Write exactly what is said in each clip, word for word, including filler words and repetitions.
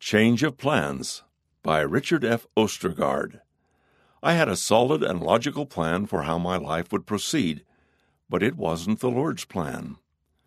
Change of Plans by Richard F. Ostergaard. I had a solid and logical plan for how my life would proceed, but it wasn't the Lord's plan.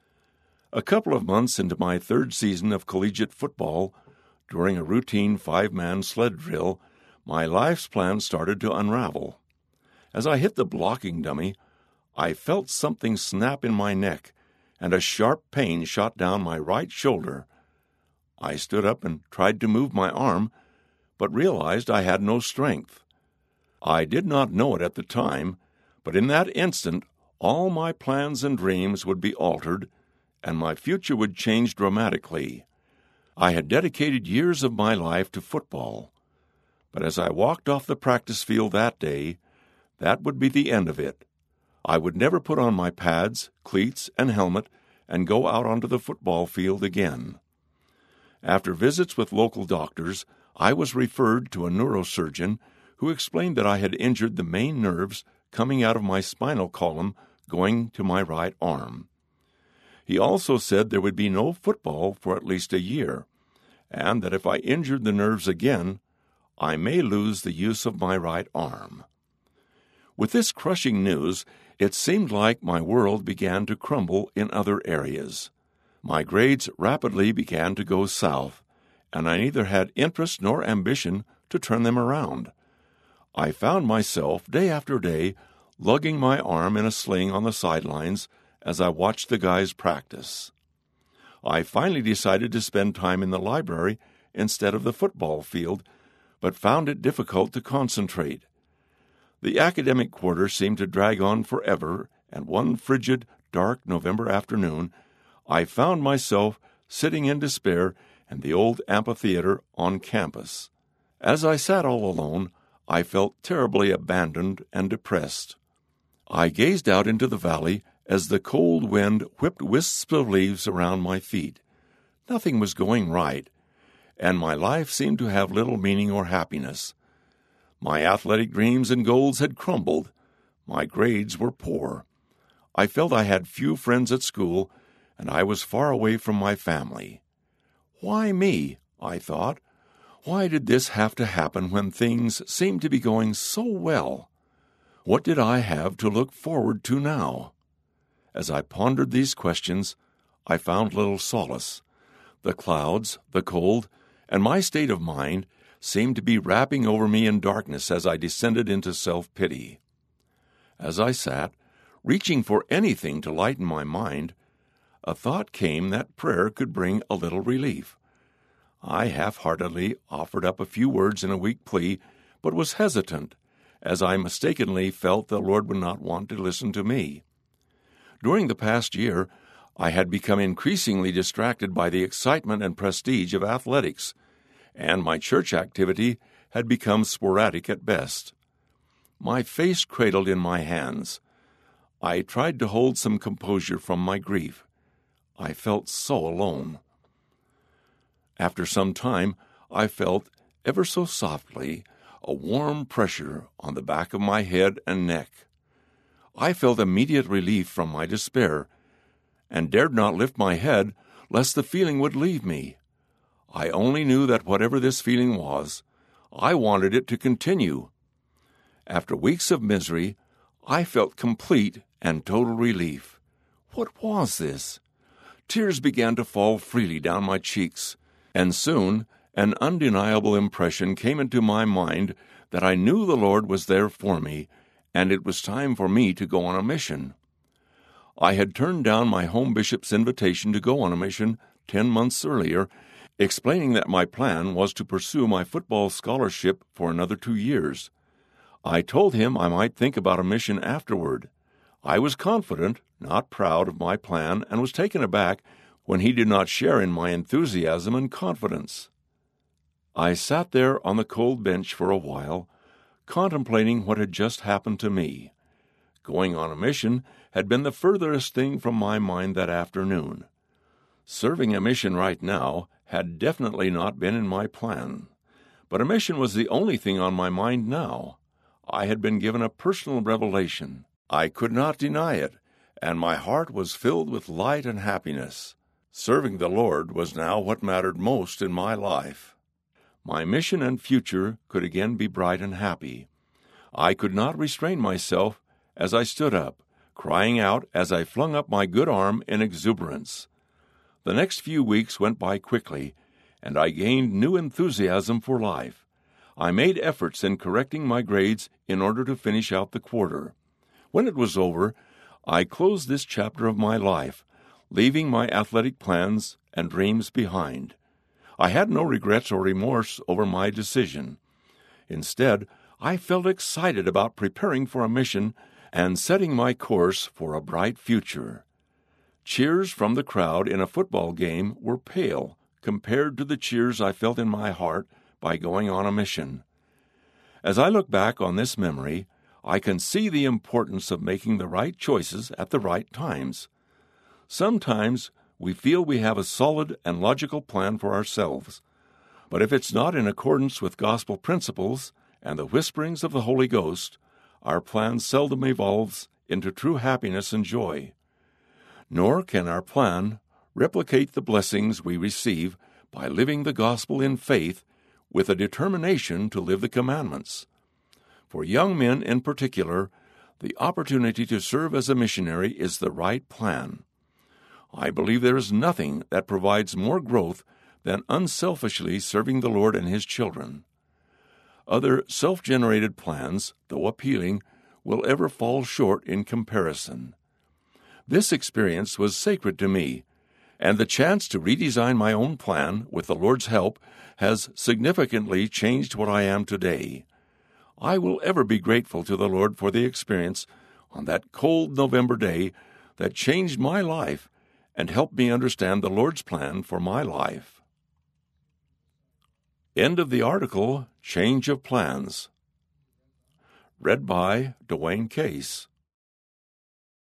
A couple of months into my third season of collegiate football, during a routine five-man sled drill, my life's plan started to unravel. As I hit the blocking dummy, I felt something snap in my neck, and a sharp pain shot down my right shoulder. I stood up and tried to move my arm, but realized I had no strength. I did not know it at the time, but in that instant all my plans and dreams would be altered, and my future would change dramatically. I had dedicated years of my life to football, but as I walked off the practice field that day, that would be the end of it. I would never put on my pads, cleats, and helmet and go out onto the football field again. After visits with local doctors, I was referred to a neurosurgeon who explained that I had injured the main nerves coming out of my spinal column going to my right arm. He also said there would be no football for at least a year, and that if I injured the nerves again, I may lose the use of my right arm. With this crushing news, it seemed like my world began to crumble in other areas. My grades rapidly began to go south, and I neither had interest nor ambition to turn them around. I found myself, day after day, lugging my arm in a sling on the sidelines as I watched the guys practice. I finally decided to spend time in the library instead of the football field, but found it difficult to concentrate. The academic quarter seemed to drag on forever, and one frigid, dark November afternoon, I found myself sitting in despair in the old amphitheater on campus. As I sat all alone, I felt terribly abandoned and depressed. I gazed out into the valley as the cold wind whipped wisps of leaves around my feet. Nothing was going right, and my life seemed to have little meaning or happiness. My athletic dreams and goals had crumbled. My grades were poor. I felt I had few friends at school, and I was far away from my family. Why me? I thought. Why did this have to happen when things seemed to be going so well? What did I have to look forward to now? As I pondered these questions, I found little solace. The clouds, the cold, and my state of mind seemed to be wrapping over me in darkness as I descended into self-pity. As I sat, reaching for anything to lighten my mind, a thought came that prayer could bring a little relief. I half-heartedly offered up a few words in a weak plea, but was hesitant, as I mistakenly felt the Lord would not want to listen to me. During the past year, I had become increasingly distracted by the excitement and prestige of athletics, and my church activity had become sporadic at best. My face cradled in my hands, I tried to hold some composure from my grief. I felt so alone. After some time, I felt, ever so softly, a warm pressure on the back of my head and neck. I felt immediate relief from my despair, and dared not lift my head lest the feeling would leave me. I only knew that whatever this feeling was, I wanted it to continue. After weeks of misery, I felt complete and total relief. What was this? Tears began to fall freely down my cheeks, and soon an undeniable impression came into my mind that I knew the Lord was there for me, and it was time for me to go on a mission. I had turned down my home bishop's invitation to go on a mission ten months earlier, explaining that my plan was to pursue my football scholarship for another two years. I told him I might think about a mission afterward. I was confident, not proud of my plan, and was taken aback when he did not share in my enthusiasm and confidence. I sat there on the cold bench for a while, contemplating what had just happened to me. Going on a mission had been the furthest thing from my mind that afternoon. Serving a mission right now had definitely not been in my plan, but a mission was the only thing on my mind now. I had been given a personal revelation. I could not deny it, and my heart was filled with light and happiness. Serving the Lord was now what mattered most in my life. my mission and future could again be bright and happy. I could not restrain myself as I stood up, crying out as I flung up my good arm in exuberance. The next few weeks went by quickly, and I gained new enthusiasm for life. I made efforts in correcting my grades in order to finish out the quarter. When it was over, I closed this chapter of my life, leaving my athletic plans and dreams behind. I had no regrets or remorse over my decision. Instead, I felt excited about preparing for a mission and setting my course for a bright future. Cheers from the crowd in a football game were pale compared to the cheers I felt in my heart by going on a mission. As I look back on this memory, I can see the importance of making the right choices at the right times. Sometimes we feel we have a solid and logical plan for ourselves, but if it's not in accordance with gospel principles and the whisperings of the Holy Ghost, our plan seldom evolves into true happiness and joy. Nor can our plan replicate the blessings we receive by living the gospel in faith with a determination to live the commandments. For young men in particular, the opportunity to serve as a missionary is the right plan. I believe there is nothing that provides more growth than unselfishly serving the Lord and His children. Other self-generated plans, though appealing, will ever fall short in comparison. This experience was sacred to me, and the chance to redesign my own plan with the Lord's help has significantly changed what I am today. I will ever be grateful to the Lord for the experience on that cold November day that changed my life and helped me understand the Lord's plan for my life. End of the article, Change of Plans. Read by Dwayne Case.